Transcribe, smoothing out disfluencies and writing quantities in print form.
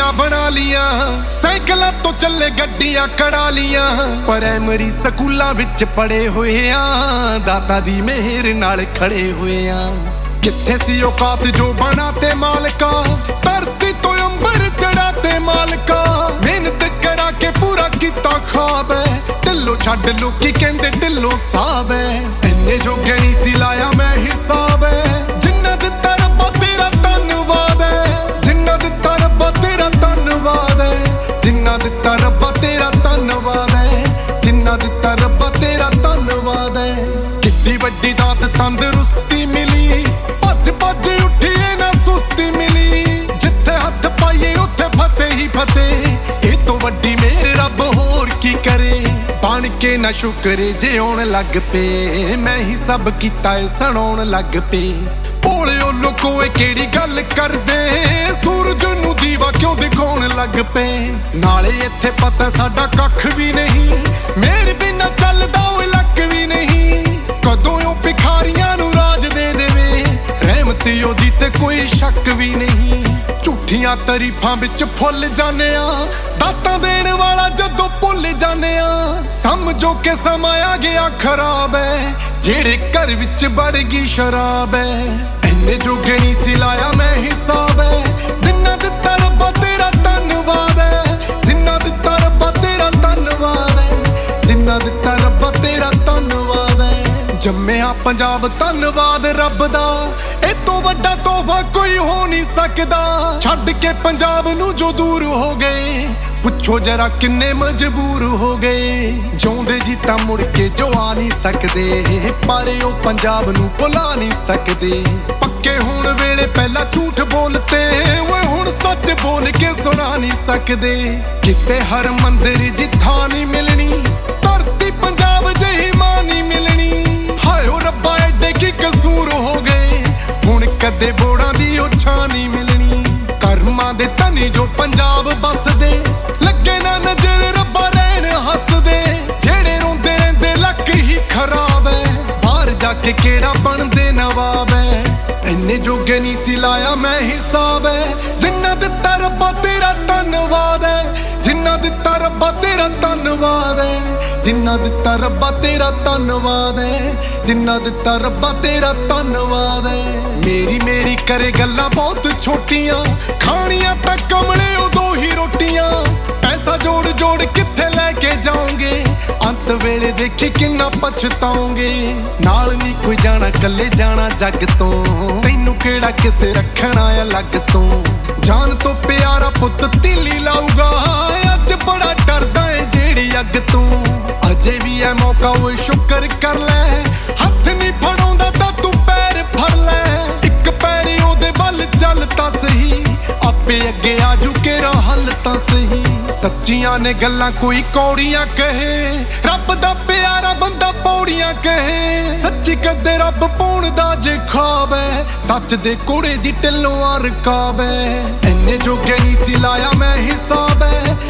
ਕੋਠੀਆਂ ਬਣਾ ਲੀਆਂ, ਸਾਈਕਲਾਂ ਤੋਂ ਚੱਲੇ ਗੱਡੀਆਂ ਕਢਾ ਲੀਆਂ। ਪ੍ਰਾਇਮਰੀ ਸਕੂਲਾਂ ਵਿੱਚ ਪੜੇ ਹੋਏ ਆ, ਦਾਤਾ ਦੀ ਮਿਹਰ ਨਾਲ ਖੜੇ ਹੋਏ ਆ। ਕਿੱਥੇ ਸੀ ਔਕਾਤ ਜੋ ਬਣਾ ਤੇ ਮਾਲਕਾ, ਧਰਤੀ ਤੋਂ ਅੰਬਰ ਚੜਾ ਤੇ ਮਾਲਕਾ। ਮਿਹਨਤ ਕਰਾ ਕੇ ਪੂਰਾ ਕੀਤਾ ਖਾਬ ਐ, ਢਿੱਲੋਂ ਛੱਡ ਲੋਕੀ ਕਹਿੰਦੇ ਢਿੱਲੋਂ ਸਾਬ ਐ। ਇੰਨੇ ਜੋਗੇ ਨਹੀਂ ਸੀ ਲਾਇਆ ਮੈਂ ਹਿਸਾਬ ਐ, ਜਿੰਨਾ ਦਿੱਤਾ ਰੱਬਾ ਤੇਰਾ ਧੰਨਵਾਦ ਐ। ਜਿੰਨਾ ਦਿੱਤਾ ਰੱਬਾ ਤੇਰਾ ਧੰਨਵਾਦ ਐ, ਜਿੰਨਾ ਦਿੱਤਾ ਰੱਬਾ ਤੇਰਾ ਧੰਨਵਾਦ ਐ। ਜਿੰਨਾ ਦਿੱਤਾ ਰੱਬਾ ਤੇਰਾ ਧੰਨਵਾਦ ਐ। ਕਿੱਡੀ ਵੱਡੀ ਦਾਤ ਤੰਦਰੁਸਤੀ ਮਿਲੀ, ਭੱਜ ਭੱਜ ਉੱਠੀਏ ਨਾ ਸੁਸਤੀ ਮਿਲੀ। ਜਿੱਥੇ ਹੱਥ ਪਾਈਏ ਉੱਥੇ ਫਤਿਹ ਹੀ ਫਤਿਹ, ਇਹ ਤੋਂ ਵੱਡੀ ਮਿਹਰ ਰੱਬ ਹੋਰ ਕੀ ਕਰੇ। ਬਣ ਕੇ ਨਾ ਸ਼ੁਕਰੇ ਜੇ ਆਉਣ ਲੱਗ ਪਏ, ਮੈਂ ਹੀ ਸਭ ਕੀਤਾ ਏ ਸੁਣਾਉਣ ਲੱਗ ਪਏ। ਭੋਲਿਓ ਲੋਕੋ ਇਹ ਕਿਹੜੀ ਗੱਲ ਕਰਦੇ, ਸੂਰਜ ਨੂੰ ਦੀਵਾ ਕਿਉਂ ਦਿਖਾਉਣ ਲੱਗ ਪਏ। ਨਾਲੇ ਇੱਥੇ ਪਤਾ ਸਾਡਾ ਕੱਖ ਵੀ ਨਹੀਂ, ਮੇਰੇ ਬਿਨਾਂ ਚੱਲਦਾ ਓਏ ਲੱਕ ਵੀ ਨਹੀਂ। ਕਦੋਂ ਉਹ ਭਿਖਾਰੀਆਂ ਨੂੰ ਰਾਜ ਦੇ ਦੇਵੇ, ਰਹਿਮਤ ਉਹਦੀ ਤੇ ਕੋਈ ਸ਼ੱਕ ਵੀ ਨਹੀਂ। ਝੂਠੀਆਂ ਤਾਰੀਫਾਂ ਵਿੱਚ ਫੁੱਲ ਜਾਂਦੇ ਆ, ਦਾਤਾਂ ਦੇਣ ਵਾਲਾ ਜਦੋਂ ਭੁੱਲ ਜਾਂਦੇ ਆ। ਸਮਝੋ ਕਿ ਸਮਾਂ ਆ ਗਿਆ ਖਰਾਬ ਐ, ਜਿਹੜੇ ਘਰ ਵਿੱਚ ਵੜ ਗਈ ਸ਼ਰਾਬ ਐ। ਇੰਨੇ ਜੋਗੇ ਨਹੀਂ ਸੀ ਲਾਇਆ ਮੈਂ ਹਿਸਾਬ ਐ, ਜਿੰਨਾ ਦਿੱਤਾ ਰੱਬਾ ਤੇਰਾ ਧੰਨਵਾਦ ਐ। ਜਿੰਨਾ ਦਿੱਤਾ ਰੱਬਾ ਤੇਰਾ ਧੰਨਵਾਦ ਐ, ਜਿੰਨਾ ਦਿੱਤਾ ਰੱਬਾ ਤੇਰਾ ਧੰਨਵਾਦ ਐ। ਜੰਮਿਆ ਪੰਜਾਬ ਧੰਨਵਾਦ ਰੱਬ ਦਾ, ਇਹ ਤੋਂ ਵੱਡਾ ਤੋਹਫਾ ਕੋਈ ਹੋ ਨਹੀਂ ਸਕਦਾ। ਛੱਡ ਕੇ ਪੰਜਾਬ ਨੂੰ ਜੋ ਦੂਰ ਹੋ ਗਏ, ਪੁੱਛੋ ਜਰਾ ਕਿੰਨੇ ਮਜਬੂਰ ਹੋ ਗਏ। ਜਿਉਂਦੇ ਜੀ ਤਾਂ ਮੁੜ ਕੇ ਜੋ ਆ ਨਹੀਂ ਸਕਦੇ, ਪਰ ਉਹ ਪੰਜਾਬ ਨੂੰ ਭੁਲਾ ਨਹੀਂ ਸਕਦੇ। ਪੱਕੇ ਹੋਣ ਵੇਲੇ ਪਹਿਲਾਂ ਝੂਠ ਬੋਲਤੇ, ਓਏ ਹੁਣ ਸੱਚ ਬੋਲ ਕੇ ਸੁਣਾ ਨਹੀਂ ਸਕਦੇ। ਕਿਤੇ ਹਰ ਮੰਦਿਰ ਦੀ ਥਾਂ ਨਹੀਂ ਮਿਲਣੀ, ਧਰਤੀ ਪੰਜਾਬ ਜਿਹੀ ਮਾਂ ਨਹੀਂ ਮਿਲਣੀ। ਹਾਏ ਓ ਰੱਬਾ ਐਡੇ ਕੀ ਕਸੂਰ ਹੋ ਗਏ, ਹੁਣ ਕਦੇ ਬੋੜਾਂ ਦੀ ਉਹ ਛਾਂ ਨਹੀਂ ਮਿਲਣੀ। ਕਰਮਾਂ ਦੇ ਧਨੀ ਜੋ ਪੰਜਾਬ ਬਸਦੇ, ਲੱਗੇ ਨਾ ਨਜ਼ਰ ਰੱਬਾ ਰਹਿਣ ਹੱਸਦੇ। ਜਿਹੜੇ ਰੋਂਦੇ ਰਹਿੰਦੇ ਲੱਕ ਹੀ ਖਰਾਬ ਐ, ਬਾਹਰ ਜਾ ਕੇ ਕਿਹੜਾ ਬਣਦੇ ਨਵਾਬ ਐ। ਇੰਨੇ ਜੋਗੇ ਨਹੀਂ ਸੀ ਲਾਇਆ ਮੈਂ ਹਿਸਾਬ ਐ, ਜਿੰਨਾ ਦਿੱਤਾ ਰੱਬਾ ਤੇਰਾ ਧੰਨਵਾਦ ਐ। ਜਿੰਨਾ ਦਿੱਤਾ ਰੱਬਾ ਤੇਰਾ ਧੰਨਵਾਦ ਐ, ਜਿੰਨਾ ਦਿੱਤਾ ਰੱਬਾ ਤੇਰਾ ਧੰਨਵਾਦ ਐ। ਜਿੰਨਾ ਦਿੱਤਾ ਰੱਬਾ ਤੇਰਾ ਧੰਨਵਾਦ ਐ। ਮੇਰੀ ਮੇਰੀ ਕਰੇ ਗੱਲਾਂ ਬਹੁਤ ਛੋਟੀਆਂ, ਖਾਣੀਆਂ ਤਾਂ ਕਮਲੇ ਉਦੋਂ ਹੀ ਰੋਟੀਆਂ। ਪੈਸਾ ਜੋੜ ਜੋੜ ਕਿੱਥੇ ਲੈ ਕੇ ਜਾਓਗੇ, ਅੰਤ ਵੇਲੇ ਦੇਖੀ ਕਿੰਨਾ ਪਛਤਾਓਗੇ। ਨਾਲ ਨਹੀਂ ਕੋਈ ਜਾਣਾ ਕੱਲੇ ਜਾਣਾ ਜੱਗ ਤੋਂ, ਤੈਨੂੰ ਕਿਹੜਾ ਕਿਸੇ ਰੱਖਣਾ ਅਲੱਗ ਤੋਂ। ਜਾਨ ਤੋਂ ਪਿਆਰਾ ਪੁੱਤ ਤੀਲੀ ਲਾਊਗਾ, ਅੱਜ ਬੜਾ ਡਰਦਾ ਏ ਜਿਹੜੀ ਅੱਗ ਤੋਂ। ਅਜੇ ਵੀ ਐ ਮੌਕਾ ਓਏ ਸ਼ੁਕਰ ਕਰ ਲੈ, ਹੱਥ ਨਹੀਂ ਫੜਾਉਂਦਾ ਤਾਂ ਤੂੰ ਪੈਰ ਫੜ ਲੈ। ਇੱਕ ਪੈਰ ਉਹਦੇ ਵੱਲ ਚੱਲ ਤਾਂ ਸਹੀ, ਆਪੇ ਅੱਗੇ ਆਜੂ ਕੇਰਾ ਹੱਲ ਤਾਂ ਸਹੀ। ਸੱਚੀਆਂ ਨੇ ਗੱਲਾਂ ਕੋਈ ਕੌੜੀਆਂ ਕਹੇ, ਰੱਬ ਦਾ ਪਿਆਰਾ ਬੰਦਾ ਪੌੜੀਆਂ ਕਹੇ। ਸੱਚੀ ਕਦੇ ਰੱਬ ਪਾਉਣ ਦਾ ਜੇ ਖਾਬ ਐ, ਸੱਚ ਦੇ ਕੋੜੇ ਦੀ ਢਿੱਲੋਂ ਆ ਰਕਾਬ ਐ। ਇੰਨੇ ਜੋਗੇ ਨਹੀਂ ਸੀ ਲਾਇਆ ਮੈਂ ਹਿਸਾਬ ਐ,